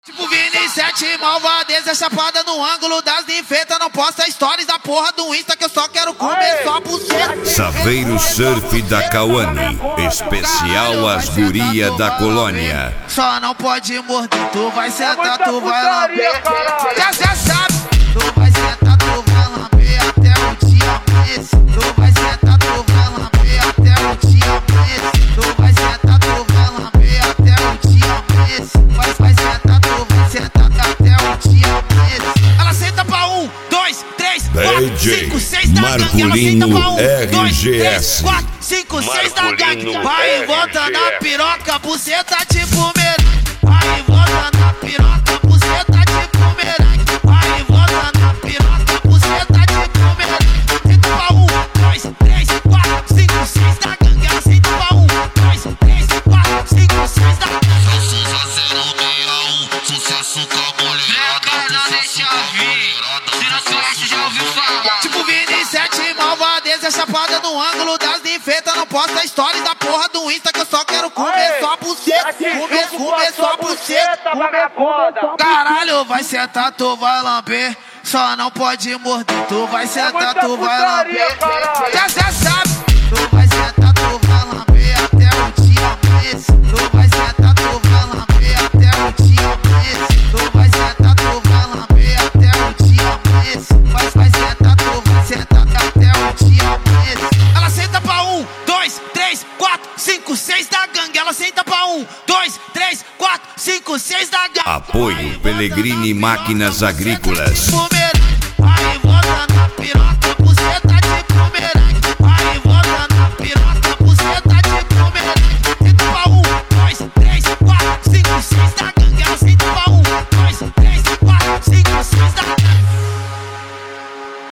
Tipo Vini 7, malvadeza chapada no ângulo das ninfetas. Não posta stories da porra do Insta que eu só quero comer só buceta. Saveiro Surf da Cauane, especial às guria da colônia. Só não pode morder, tu vai sentar, tu vai lamber. Já sabe, tu vai sentar, tu vai lamber até o dia amanhecer. Tu vai sentar, tu vai lamber até o dia amanhecer. Tu vai sentar, tu vai lamber até o dia amanhecer. Vai sentar, tu vai sentar até o dia amanhecer. Ela senta pra 1, 2, 3, 4, 5, 6 da gangue. Ela senta pra 1, 2, 3, 4, 5, 6 da gangue. Vai e volta na piroca, buceta tipo merengue. Vai e volta na piroca, buceta tipo merengue. Vai e volta na piroca, buceta tipo merengue. Senta pra 1, 2, 3, 4, 5, 6 da gangue. Ela senta pra 1, 2, 3, 4, 5, 6 da gangue. Precisa 061, sucesso com a mulherada. Tipo Vini 7, malvadeza chapada no ângulo das ninfetas. Não posta stories da porra do Insta que eu só quero comer só buceta. Comer só buceta. Caralho, vai sentar, tu vai lamber. Só não pode morder, tu vai sentar, tu vai lamber. Já sabe, tu vai sentar, tu vai lamber até o dia amanhecer. Tu vai sentar, tu vai lamber até o dia amanhecer. Tu vai sentar, tu vai lamber até o dia amanhecer. Vai sentar, tu vai sentar até o dia amanhecer. Ela senta pra 1, 2, 3, 4, 5, 6 da gangue. Ela senta pra 1, 2, 3, 4, 5, 6 da gangue. Apoio Pellegrini Máquinas Agrícolas. Vai e volta na piroca, buceta tipo merengue. Vai e volta na piroca, buceta tipo merengue. Senta pra 1, 2, 3, 4, 5, 6 da gangue. Ela senta pra 1, 2, 3, 4, 5, 6 da gangue.